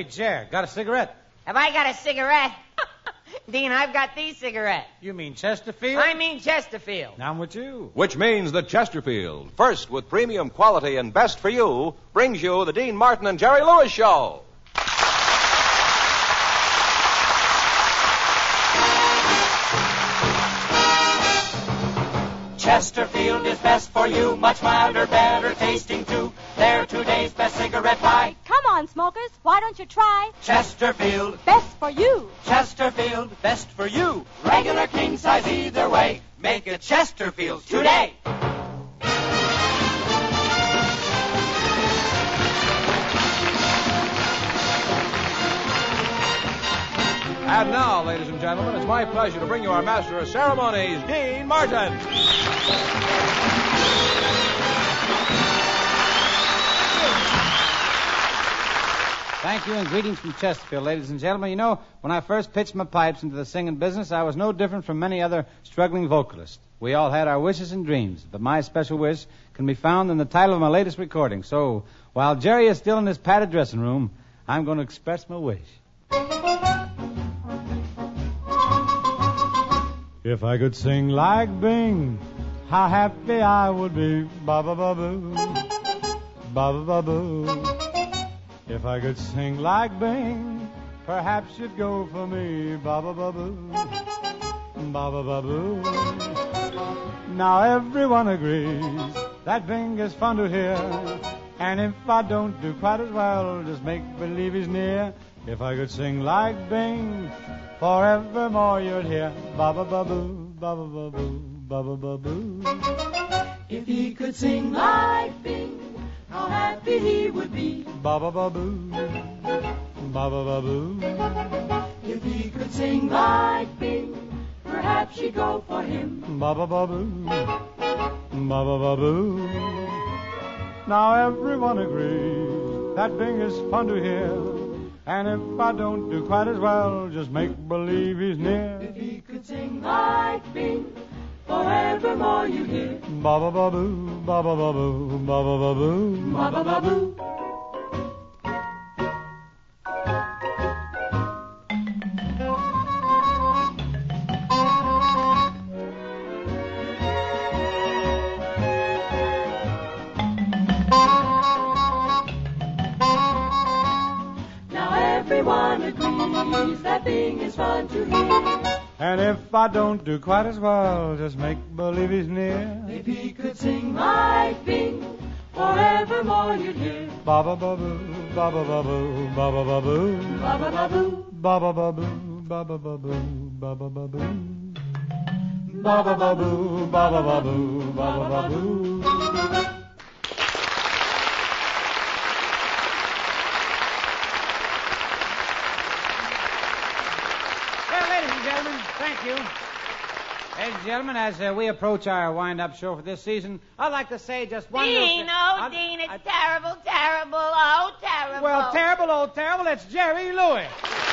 Jer, got a cigarette? Have I got a cigarette? Dean, I've got the cigarette. You mean Chesterfield? I mean Chesterfield. I'm with you. Which means that Chesterfield, first with premium quality and best for you, brings you the Dean Martin and Jerry Lewis Show. Chesterfield is best for you, much milder, better tasting too. They're today's best cigarette pie. Come on, smokers, why don't you try Chesterfield, best for you? Chesterfield, best for you. Regular, king size, either way. Make it Chesterfield today. And now, ladies and gentlemen, it's my pleasure to bring you our master of ceremonies, Dean Martin. Thank you and greetings from Chesterfield, ladies and gentlemen. You know, when I first pitched my pipes into the singing business, I was no different from many other struggling vocalists. We all had our wishes and dreams, but my special wish can be found in the title of my latest recording. So, while Jerry is still in his padded dressing room, I'm going to express my wish. If I could sing like Bing, how happy I would be. Ba-ba-ba-boo, ba-ba-ba-boo. If I could sing like Bing, perhaps you'd go for me. Ba-ba-ba-boo, ba-ba-ba-boo. Now everyone agrees that Bing is fun to hear. And if I don't do quite as well, just make believe he's near. If I could sing like Bing, forevermore you'd hear ba-ba-ba-boo, ba-ba-ba-boo, ba-ba-ba-boo. If he could sing like Bing, how happy he would be. Ba-ba-ba-boo, ba-ba-ba-boo. If he could sing like Bing, perhaps you'd go for him. Ba-ba-ba-boo, ba-ba-ba-boo. Now everyone agrees that Bing is fun to hear. And if I don't do quite as well, just make believe he's near. If he could sing like Bing, forevermore you hear. Ba-ba-ba-boo, ba-ba-ba-boo, ba-ba-ba-boo, Ba-ba-ba-boo. Everyone agrees that Bing is fun to hear. And if I don't do quite as well, just make believe he's near. If he could sing like Bing, forevermore you'd hear. Ba-ba-ba-boo, ba-ba-ba-boo, ba-ba-ba-boo, Ba-ba-ba-boo, ba-ba-ba-boo, ba-ba-ba-boo, ba-ba-ba-boo, ba-ba-ba-boo, ba-ba-ba-boo, ba-ba-ba-boo. Thank you. Ladies and gentlemen, as we approach our wind-up show for this season, I'd like to say just one little thing. Dean, oh, Dean, it's terrible, terrible, oh, terrible. Well, terrible, oh, terrible, it's Jerry Lewis.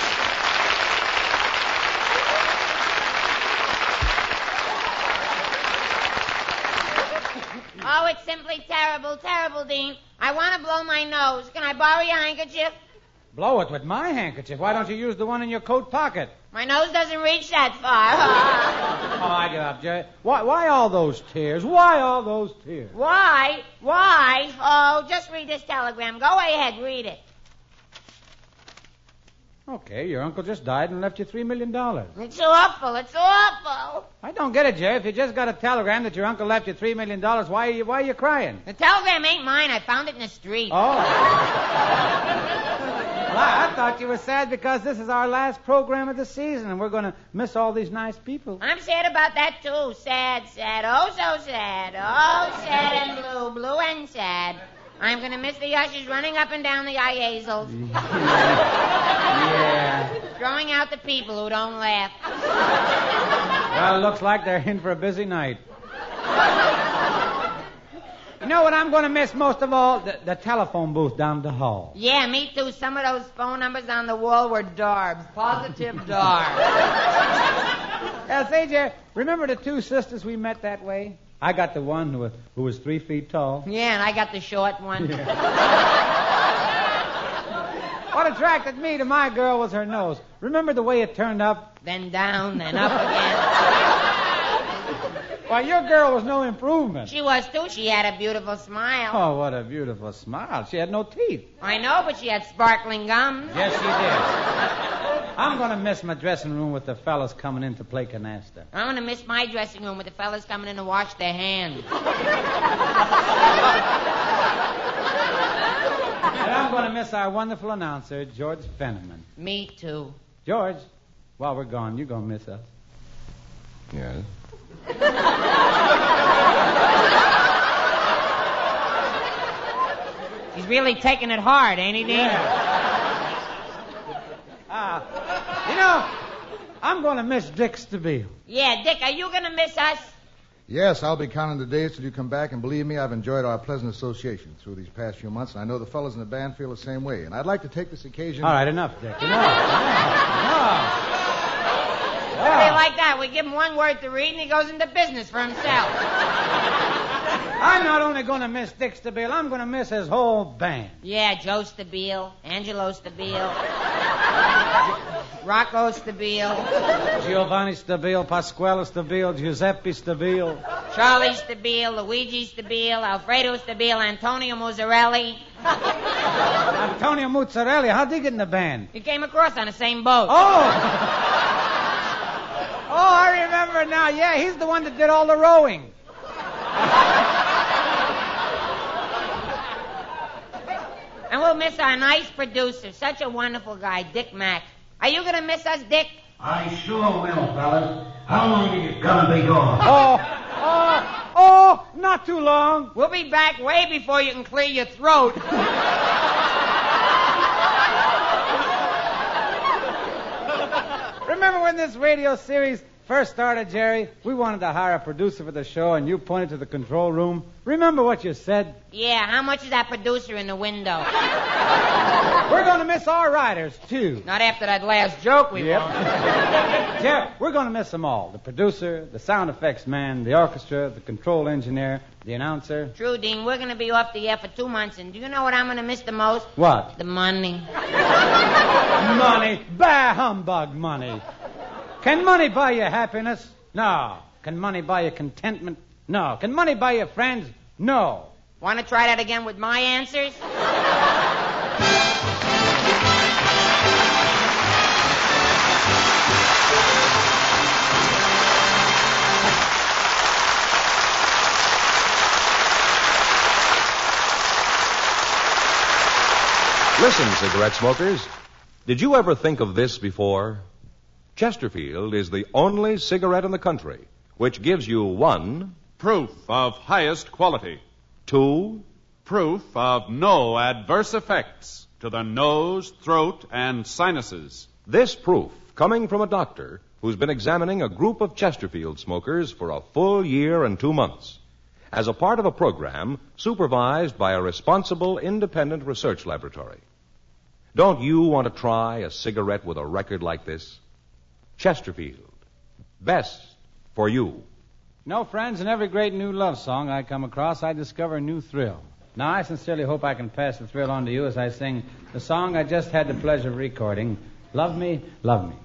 Oh, it's simply terrible, terrible, Dean. I want to blow my nose. Can I borrow your handkerchief? Blow it with my handkerchief. Why don't you use the one in your coat pocket? My nose doesn't reach that far. Oh, I give up, Jerry. Why all those tears? Why all those tears? Why? Why? Oh, just read this telegram. Go ahead, read it. Okay, your uncle just died and left you $3 million. It's awful. It's awful. I don't get it, Jerry. If you just got a telegram that your uncle left you $3 million, why are you crying? The telegram ain't mine. I found it in the street. Oh. Well, I thought you were sad because this is our last program of the season and we're going to miss all these nice people. I'm sad about that, too. Sad, sad. Oh, so sad. Oh, sad and blue. Blue and sad. I'm going to miss the ushers running up and down the IAZels. Yeah. Throwing out the people who don't laugh. Well, it looks like they're in for a busy night. You know what I'm going to miss most of all? The telephone booth down the hall. Yeah, me too. Some of those phone numbers on the wall were Darbs. Positive Darbs. Say, Jerry, remember the two sisters we met that way? I got the one who was 3 feet tall. Yeah, and I got the short one. Yeah. What attracted me to my girl was her nose. Remember the way it turned up? Then down, then up again. Why, your girl was no improvement. She was, too. She had a beautiful smile. Oh, what a beautiful smile. She had no teeth. I know, but she had sparkling gums. Yes, she did. I'm going to miss my dressing room with the fellas coming in to play canasta. I'm going to miss my dressing room with the fellas coming in to wash their hands. And I'm going to miss our wonderful announcer, George Fenneman. Me, too. George, while we're gone, you're going to miss us. Yes. He's really taking it hard, ain't he, Dean? You know, I'm going to miss Dick Stabile. Yeah, Dick, are you going to miss us? Yes, I'll be counting the days till you come back, and believe me, I've enjoyed our pleasant association through these past few months, and I know the fellas in the band feel the same way. And I'd like to take this occasion... All right, enough, Dick. Enough. Somebody like that, we give him one word to read, and he goes into business for himself. I'm not only going to miss Dick Stabile, I'm going to miss his whole band. Yeah, Joe Stabile, Angelo Stabile, Rocco Stabile, Giovanni Stabile, Pasquale Stabile, Giuseppe Stabile. Charlie Stabile, Luigi Stabile, Alfredo Stabile, Antonio Muzzarelli. Antonio Muzzarelli, how'd he get in the band? He came across on the same boat. Oh, I remember now. Yeah, he's the one that did all the rowing. And we'll miss our nice producer, such a wonderful guy, Dick Mack. Are you going to miss us, Dick? I sure will, fellas. How long are you gonna be gone? Oh, not too long. We'll be back way before you can clear your throat. Remember when this radio series first started, Jerry? We wanted to hire a producer for the show, and you pointed to the control room. Remember what you said? Yeah, how much is that producer in the window? We're going to miss our writers, too. Not after that last joke we won't. Jerry, we're going to miss them all. The producer, the sound effects man, the orchestra, the control engineer, the announcer. True, Dean. We're going to be off the air for 2 months, and do you know what I'm going to miss the most? What? The money. Money. Bah, humbug money. Can money buy you happiness? No. Can money buy you contentment? No. Can money buy you friends? No. Want to try that again with my answers? Listen, cigarette smokers. Did you ever think of this before? Chesterfield is the only cigarette in the country which gives you 1, proof of highest quality. 2, Proof of no adverse effects to the nose, throat, and sinuses. this proof coming from a doctor who's been examining a group of Chesterfield smokers for a full year and 2 months as a part of a program supervised by a responsible independent research laboratory. Don't you want to try a cigarette with a record like this? Chesterfield. Best for you. No, friends, in every great new love song I come across, I discover a new thrill. Now, I sincerely hope I can pass the thrill on to you as I sing the song I just had the pleasure of recording, Love Me, Love Me.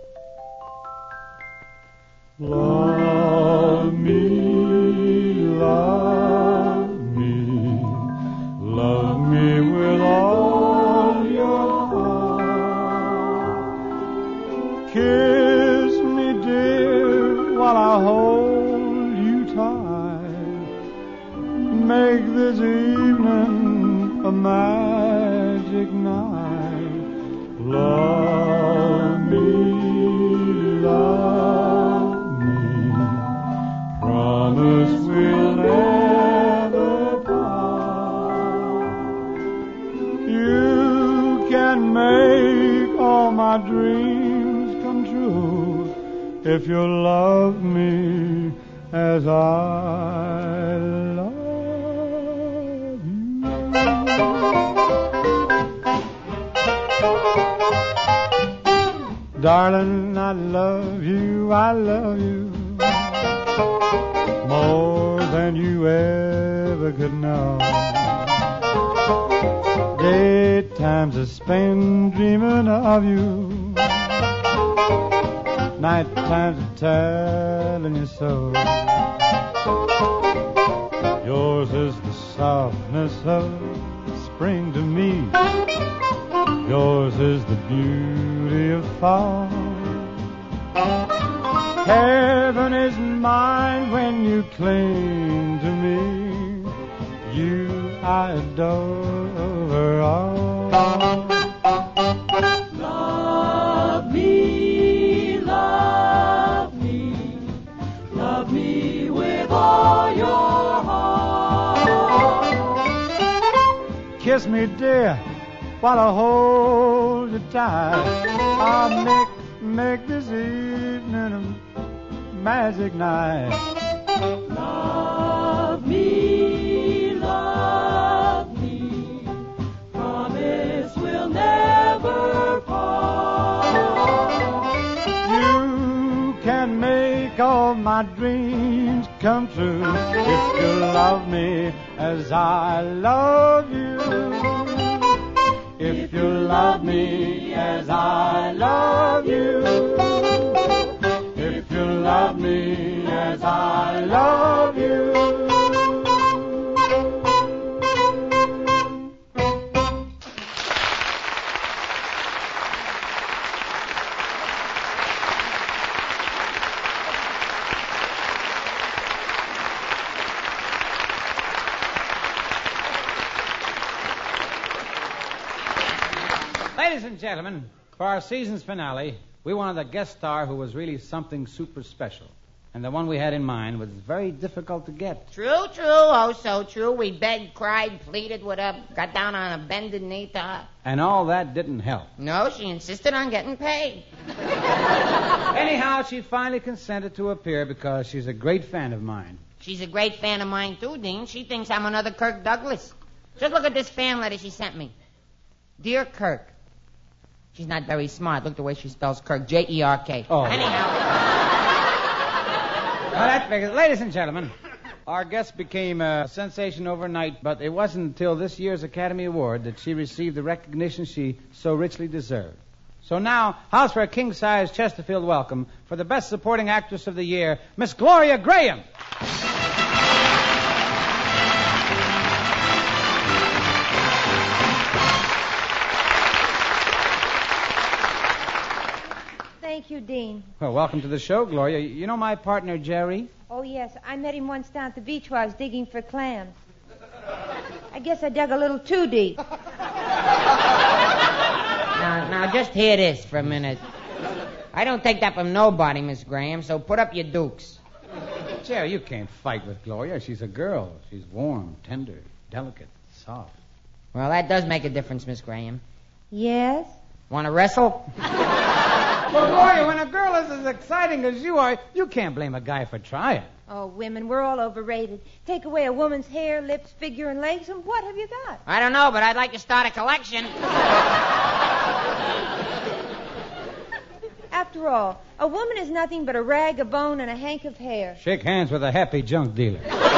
Love me, love me, love me with all your heart. Kiss me, dear, while I hold you tight. Make this evening a magic night. Love me, love me. Promise we'll never part. You can make all my dreams come true if you love me as I love you. Darling, I love you more than you ever could know. Daytime times I spend dreaming of you. Night times I'm telling you so. Yours is the softness of spring to me. Yours is the beauty of fall. Heaven is mine when you cling to me. You I adore all. Love me, love me, love me with all your heart. Kiss me, dear, while I hold you tight. I'll make this evening a magic night. Love me, promise we'll never part. You can make all my dreams come true if you love me as I love you. If you love me as I love you. If you love me as I love you. Ladies and gentlemen, for our season's finale, we wanted a guest star who was really something super special. And the one we had in mind was very difficult to get. True, oh so true. We begged, cried, pleaded with her, got down on a bended knee to her. And all that didn't help. No, she insisted on getting paid. Anyhow, she finally consented to appear because she's a great fan of mine. She's a great fan of mine, too, Dean. She thinks I'm another Kirk Douglas. Just look at this fan letter she sent me. Dear Kirk. She's not very smart. Look the way she spells Kirk. J-E-R-K. Oh. Anyhow. Well, that figures. Ladies and gentlemen, our guest became a sensation overnight, but it wasn't until this year's Academy Award that she received the recognition she so richly deserved. So now, house for a king-size Chesterfield welcome for the Best Supporting Actress of the Year, Miss Gloria Graham. Thank you, Dean. Well, welcome to the show, Gloria. You know my partner, Jerry? Oh, yes. I met him once down at the beach while I was digging for clams. I guess I dug a little too deep. Now, just hear this for a minute. I don't take that from nobody, Miss Graham, so put up your dukes. Jerry, you can't fight with Gloria. She's a girl. She's warm, tender, delicate, soft. Well, that does make a difference, Miss Graham. Yes? Want to wrestle? Well, Gloria, when a girl is as exciting as you are, you can't blame a guy for trying. Oh, women, we're all overrated. Take away a woman's hair, lips, figure, and legs, and what have you got? I don't know, but I'd like to start a collection. After all, a woman is nothing but a rag, a bone, and a hank of hair. Shake hands with a happy junk dealer.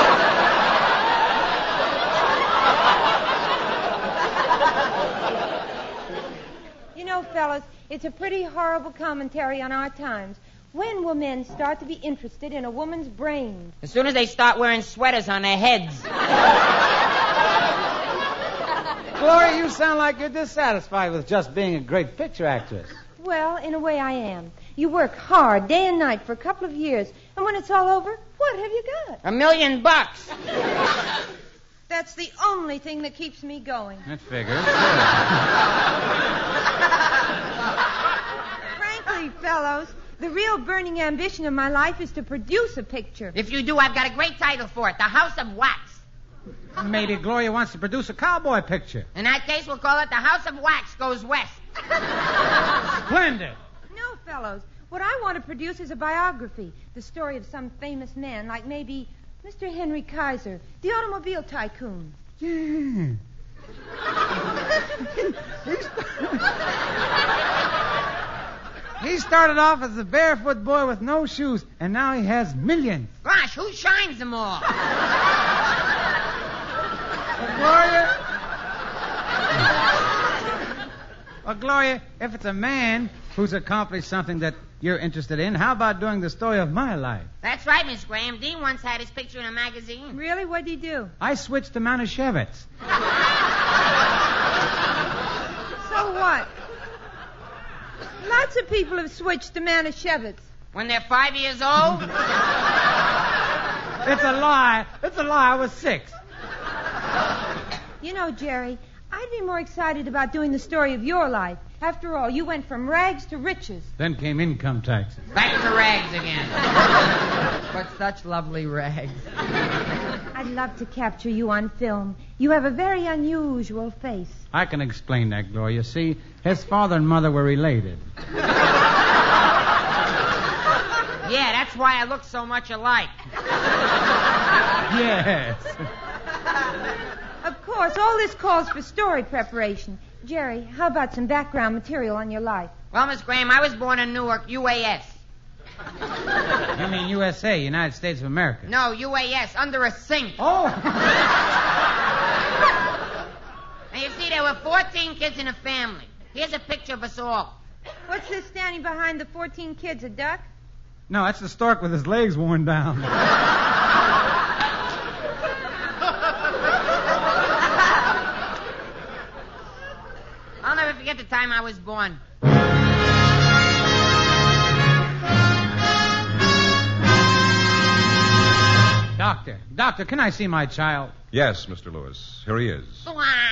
You know, fellas, it's a pretty horrible commentary on our times. When will men start to be interested in a woman's brains? As soon as they start wearing sweaters on their heads. Gloria, you sound like you're dissatisfied with just being a great picture actress. Well, in a way I am. You work hard day and night for a couple of years, and when it's all over, what have you got? $1 million. That's the only thing that keeps me going. That figures. Frankly, fellows, the real burning ambition of my life is to produce a picture. If you do, I've got a great title for it, The House of Wax. Maybe Gloria wants to produce a cowboy picture. In that case, we'll call it The House of Wax Goes West. Splendid. No, fellows. What I want to produce is a biography. The story of some famous man, like maybe Mr. Henry Kaiser, the automobile tycoon. Yeah. He started off as a barefoot boy with no shoes, and now he has millions. Gosh, who shines them all? Gloria, Well, Gloria, if it's a man who's accomplished something that you're interested in, how about doing the story of my life? That's right, Miss Graham. Dean once had his picture in a magazine. Really? What'd he do? I switched to Manischewitz. So what? Lots of people have switched to Manischewitz. When they're 5 years old? It's a lie. It's a lie. I was 6. You know, Jerry, I'd be more excited about doing the story of your life. After all, you went from rags to riches. Then came income taxes. Back to rags again. But such lovely rags. I'd love to capture you on film. You have a very unusual face. I can explain that, Gloria. See, his father and mother were related. Yeah, that's why I look so much alike. Yes. Of course, all this calls for story preparation. Jerry, how about some background material on your life? Well, Miss Graham, I was born in Newark, UAS. You mean USA, United States of America? No, UAS, under a sink. Oh! And you see, there were 14 kids in a family. Here's a picture of us all. What's this standing behind the 14 kids, a duck? No, that's the stork with his legs worn down. I'll never forget the time I was born. Doctor, can I see my child? Yes, Mr. Lewis. Here he is.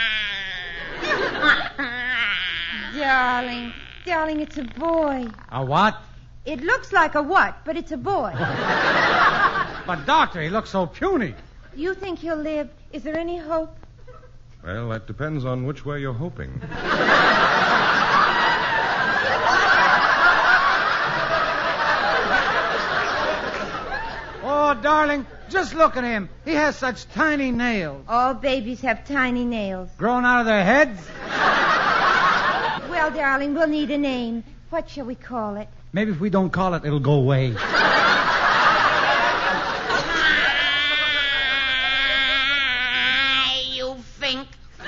Darling, it's a boy. A what? It looks like a what, but it's a boy. But, Doctor, he looks so puny. You think he'll live? Is there any hope? Well, that depends on which way you're hoping. Oh, darling, just look at him. He has such tiny nails. All babies have tiny nails. Growing out of their heads? Well, darling, we'll need a name. What shall we call it? Maybe if we don't call it, it'll go away. You think?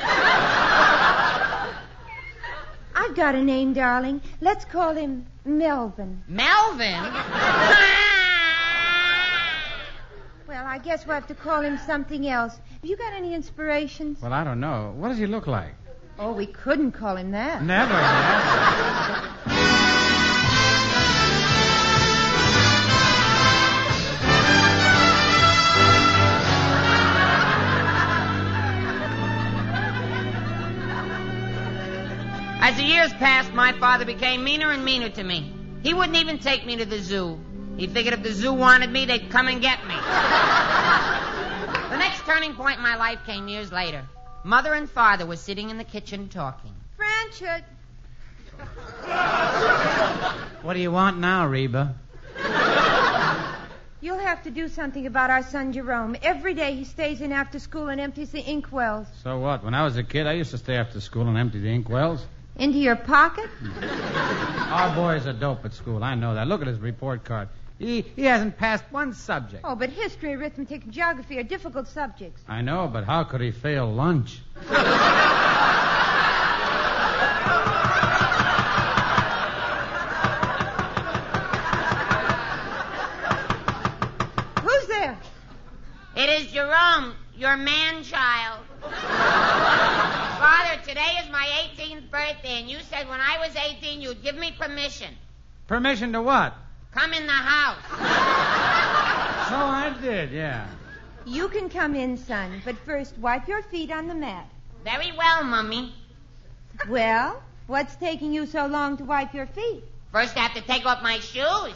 I've got a name, darling. Let's call him Melvin. Melvin? Well, I guess we'll have to call him something else. Have you got any inspirations? Well, I don't know. What does he look like? Oh, we couldn't call him that. Never. As the years passed, my father became meaner and meaner to me. He wouldn't even take me to the zoo. He figured if the zoo wanted me, they'd come and get me. The next turning point in my life came years later. Mother and father were sitting in the kitchen talking. Franchot. What do you want now, Reba? You'll have to do something about our son Jerome. Every day he stays in after school and empties the inkwells. So what? When I was a kid, I used to stay after school and empty the inkwells. Into your pocket? Our boy's a dope at school. I know that. Look at his report card. He hasn't passed one subject. Oh, but history, arithmetic, and geography are difficult subjects. I know, but how could he fail lunch? Who's there? It is Jerome, your man-child. Father, today is my 18th birthday, and you said when I was 18 you'd give me permission. Permission to what? Come in the house. So I did, yeah. You can come in, son, but first wipe your feet on the mat. Very well, Mummy. Well, what's taking you so long to wipe your feet? First I have to take off my shoes.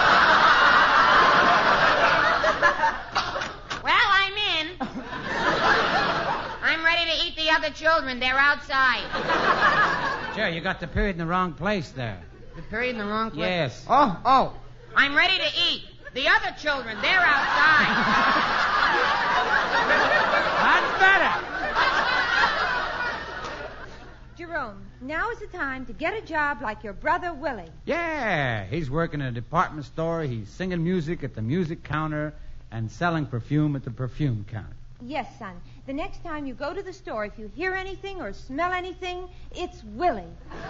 Well, I'm in. I'm ready to eat the other children. They're outside. Jerry, you got the period in the wrong place there. The period in the wrong place? Yes. Oh. I'm ready to eat. The other children, they're outside. That's better. Jerome, now is the time to get a job like your brother Willie. Yeah, he's working in a department store. He's singing music at the music counter and selling perfume at the perfume counter. Yes, son. The next time you go to the store, if you hear anything or smell anything, it's Willie.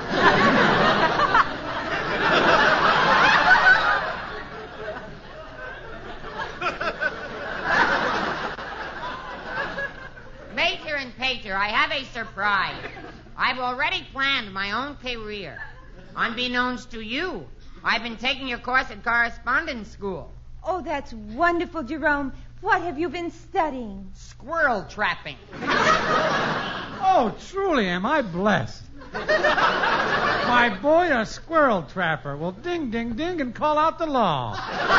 Mater and Pater, I have a surprise. I've already planned my own career. Unbeknownst to you, I've been taking your course at correspondence school. Oh, that's wonderful, Jerome. What have you been studying? Squirrel trapping. Oh, truly am I blessed. My boy, a squirrel trapper. Well, ding, ding, ding, and call out the law.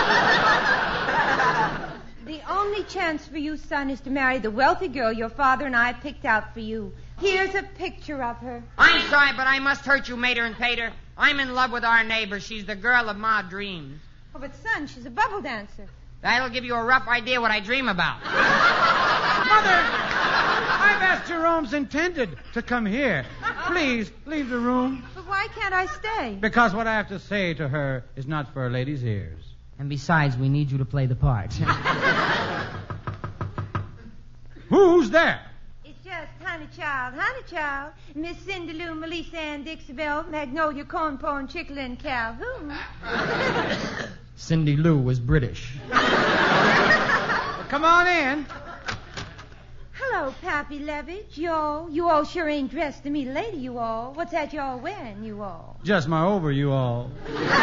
The only chance for you, son, is to marry the wealthy girl your father and I picked out for you. Here's a picture of her. I'm sorry, but I must hurt you, Mater and Pater. I'm in love with our neighbor. She's the girl of my dreams. Oh, but son, she's a bubble dancer. That'll give you a rough idea what I dream about. Mother, I've asked Jerome's intended to come here. Please, leave the room. But why can't I stay? Because what I have to say to her is not for a lady's ears. And besides, we need you to play the part. Who's there? It's just Honey Child, Miss Cindy Lou, Melissa Ann, Dixie Belle, Magnolia, Cornpone, Chickle, and Calhoun. Cindy Lou was British. Well, come on in. Hello, Pappy Levitch. You all sure ain't dressed to meet a lady, you all. What's that you all wearing, you all? Just my over, you all.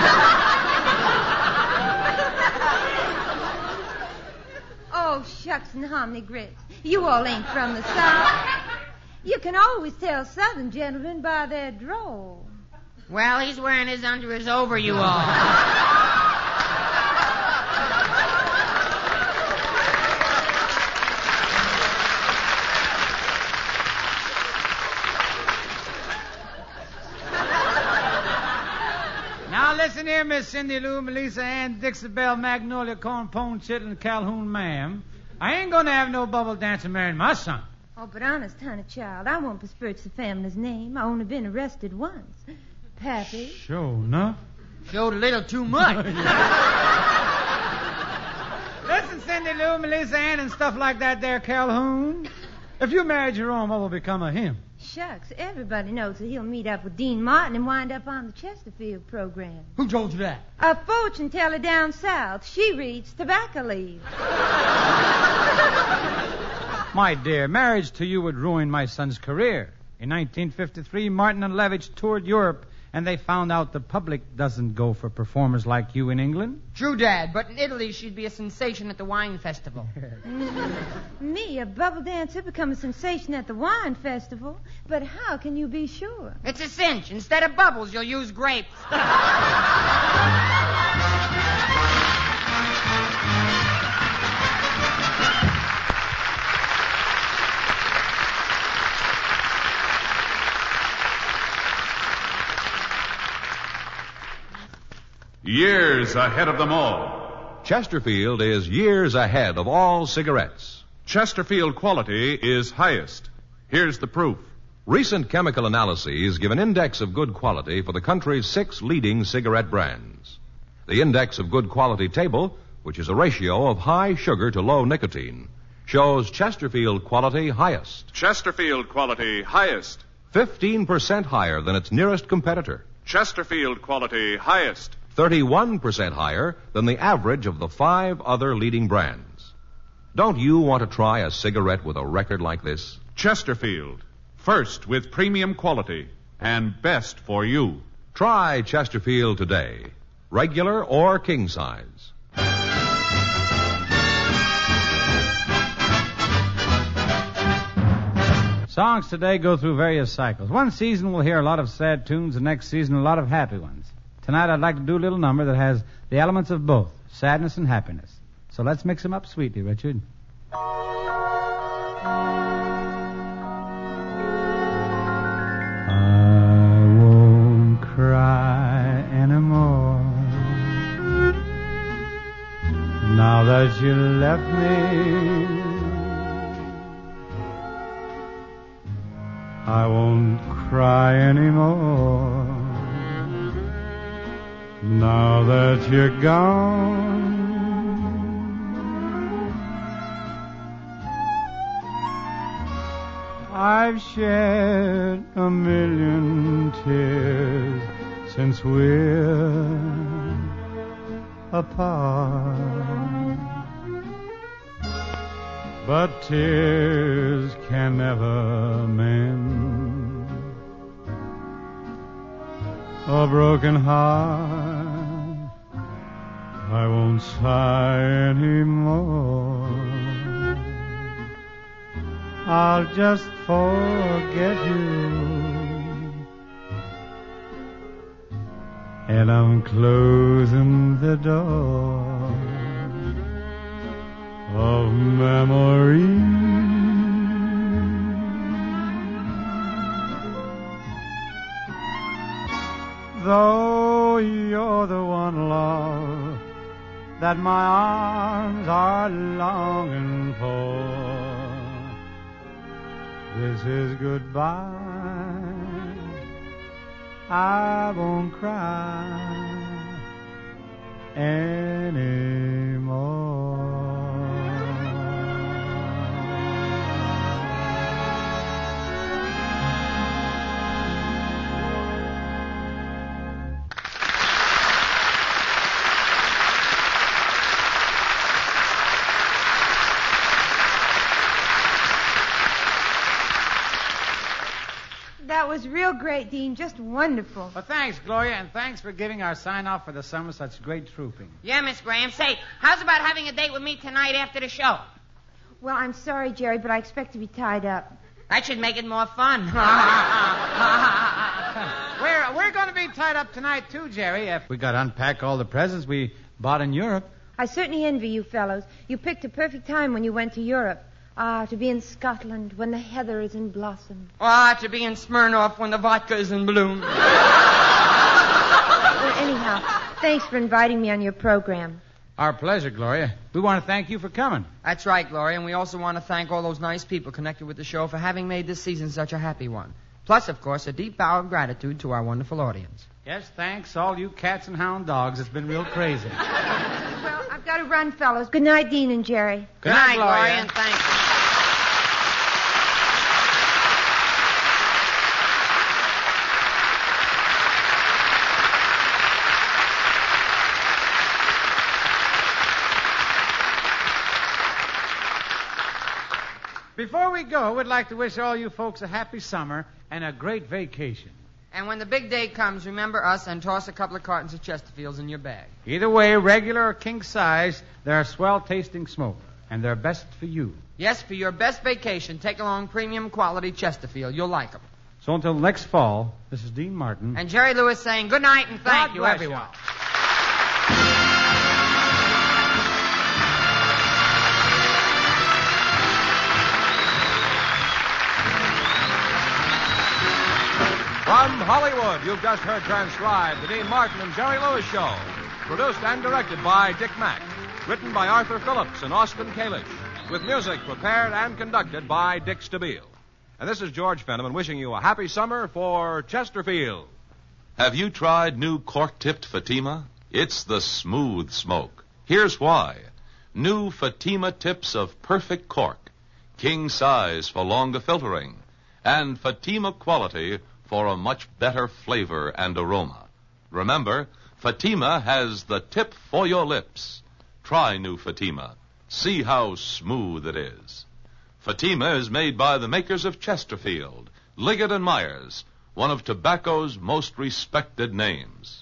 Oh, shucks and hominy grits. You all ain't from the South. You can always tell Southern gentlemen by their drawl. Well, he's wearing his under his over, you all. Now listen here, Miss Cindy Lou, Melissa Ann, Dixie Belle, Magnolia, Cornpone, Chitlin, and Calhoun, ma'am. I ain't gonna have no bubble dancer marrying my son. Oh, but honest, Honey Child, I won't besmirch the family's name. I only been arrested once. Pappy. Sure enough. Showed a little too much. Listen, Cindy Lou, Melissa Ann, and stuff like that there, Calhoun. If you marry Jerome, what will become of him? Shucks, everybody knows that he'll meet up with Dean Martin and wind up on the Chesterfield program. Who told you that? A fortune teller down south. She reads tobacco leaves. My dear, marriage to you would ruin my son's career. In 1953, Martin and Levitch toured Europe, and they found out the public doesn't go for performers like you in England. True, Dad, but in Italy she'd be a sensation at the wine festival. Me, a bubble dancer, become a sensation at the wine festival? But how can you be sure? It's a cinch. Instead of bubbles, you'll use grapes. Years ahead of them all. Chesterfield is years ahead of all cigarettes. Chesterfield quality is highest. Here's the proof. Recent chemical analyses give an index of good quality for the country's 6 leading cigarette brands. The index of good quality table, which is a ratio of high sugar to low nicotine, shows Chesterfield quality highest. Chesterfield quality highest. 15% higher than its nearest competitor. Chesterfield quality highest. 31% higher than the average of the 5 other leading brands. Don't you want to try a cigarette with a record like this? Chesterfield. First with premium quality and best for you. Try Chesterfield today. Regular or king size. Songs today go through various cycles. One season we'll hear a lot of sad tunes, the next season a lot of happy ones. Tonight I'd like to do a little number that has the elements of both, sadness and happiness. So let's mix them up sweetly, Richard. I won't cry anymore now that you left me. I won't cry anymore now that you're gone. I've shed a million tears since we're apart. But tears can never mend a broken heart. I won't sigh anymore. I'll just forget you, and I'm closing the door of memory. Though you're the one, love, that my arms are longing for, this is goodbye. I won't cry anymore. That was real great, Dean. Just wonderful. Well, thanks, Gloria, and thanks for giving our sign-off for the summer such great trooping. Yeah, Miss Graham. Say, how's about having a date with me tonight after the show? Well, I'm sorry, Jerry, but I expect to be tied up. That should make it more fun. We're going to be tied up tonight, too, Jerry. If we got to unpack all the presents we bought in Europe. I certainly envy you fellows. You picked a perfect time when you went to Europe. Ah, to be in Scotland when the heather is in blossom. Ah, to be in Smirnoff when the vodka is in bloom. Well, anyhow, thanks for inviting me on your program. Our pleasure, Gloria. We want to thank you for coming. That's right, Gloria, and we also want to thank all those nice people connected with the show for having made this season such a happy one. Plus, of course, a deep bow of gratitude to our wonderful audience. Yes, thanks, all you cats and hound dogs. It's been real crazy. Well, I've got to run, fellows. Good night, Dean and Jerry. Good night, Gloria, and thanks. Before we go, we'd like to wish all you folks a happy summer and a great vacation. And when the big day comes, remember us and toss a couple of cartons of Chesterfields in your bag. Either way, regular or king size, they're a swell-tasting smoke, and they're best for you. Yes, for your best vacation, take along premium quality Chesterfield. You'll like them. So until next fall, this is Dean Martin. And Jerry Lewis saying good night and thank you, bless everyone. you. From Hollywood, you've just heard transcribed the Dean Martin and Jerry Lewis Show. Produced and directed by Dick Mack. Written by Arthur Phillips and Austin Kalish. With music prepared and conducted by Dick Stabile. And this is George Fenneman wishing you a happy summer for Chesterfield. Have you tried new cork-tipped Fatima? It's the smooth smoke. Here's why. New Fatima tips of perfect cork. King size for longer filtering. And Fatima quality for a much better flavor and aroma. Remember, Fatima has the tip for your lips. Try new Fatima. See how smooth it is. Fatima is made by the makers of Chesterfield, Liggett and Myers, one of tobacco's most respected names.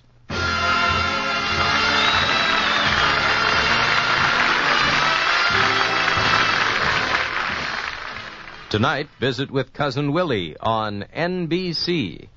Tonight, visit with Cousin Willie on NBC.